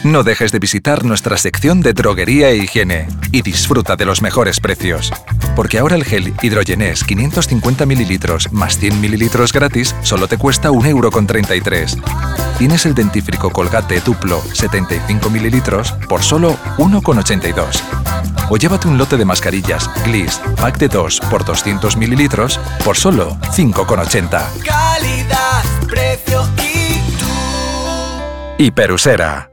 No dejes de visitar nuestra sección de droguería e higiene y disfruta de los mejores precios. Porque ahora el gel Hidrogenés 550 mililitros más 100 mililitros gratis solo te cuesta 1,33 €. Tienes el dentífrico Colgate Duplo 75 mililitros por solo 1,82 €. O llévate un lote de mascarillas Gliss Pack de 2 por 200 mililitros por solo 5,80 €. Calidad, precio y tú. Hiperusera.